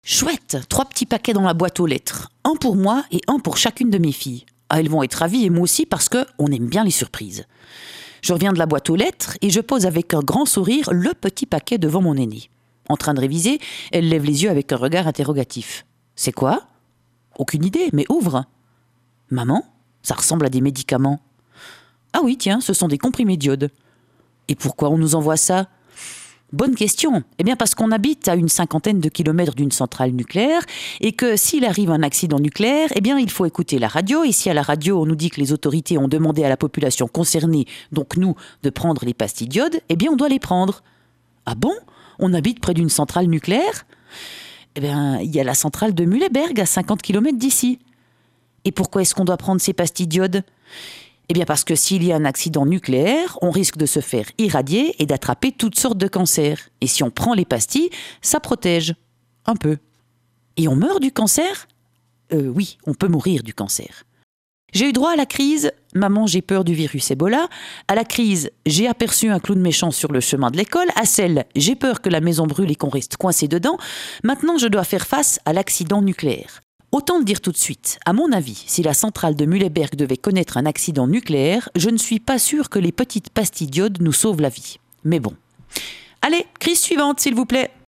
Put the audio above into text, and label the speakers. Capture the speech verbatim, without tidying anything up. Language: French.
Speaker 1: Chouette, trois petits paquets dans la boîte aux lettres. Un pour moi et un pour chacune de mes filles. Ah, elles vont être ravies et moi aussi parce qu'on aime bien les surprises. Je reviens de la boîte aux lettres et je pose avec un grand sourire le petit paquet devant mon aînée. En train de réviser, elle lève les yeux avec un regard interrogatif. C'est quoi ? Aucune idée, mais ouvre. Maman, ça ressemble à des médicaments. Ah oui, tiens, ce sont des comprimés d'iode. Et pourquoi on nous envoie ça ? Bonne question. Eh bien parce qu'on habite à une cinquantaine de kilomètres d'une centrale nucléaire et que s'il arrive un accident nucléaire, eh bien il faut écouter la radio. Et si à la radio on nous dit que les autorités ont demandé à la population concernée, donc nous, de prendre les pastilles d'iode, eh bien on doit les prendre. Ah bon ? On habite près d'une centrale nucléaire ? Eh bien il y a la centrale de Mühleberg à cinquante kilomètres d'ici. Et pourquoi est-ce qu'on doit prendre ces pastilles d'iode ? Eh bien parce que s'il y a un accident nucléaire, on risque de se faire irradier et d'attraper toutes sortes de cancers. Et si on prend les pastilles, ça protège. Un peu. Et on meurt du cancer ? Euh, oui, on peut mourir du cancer. J'ai eu droit à la crise « Maman, j'ai peur du virus Ebola », à la crise « J'ai aperçu un clown méchant sur le chemin de l'école », à celle « J'ai peur que la maison brûle et qu'on reste coincé dedans ». Maintenant, je dois faire face à l'accident nucléaire. Autant le dire tout de suite, à mon avis, si la centrale de Mühleberg devait connaître un accident nucléaire, je ne suis pas sûre que les petites pastilles d'iode nous sauvent la vie. Mais bon. Allez, crise suivante, s'il vous plaît.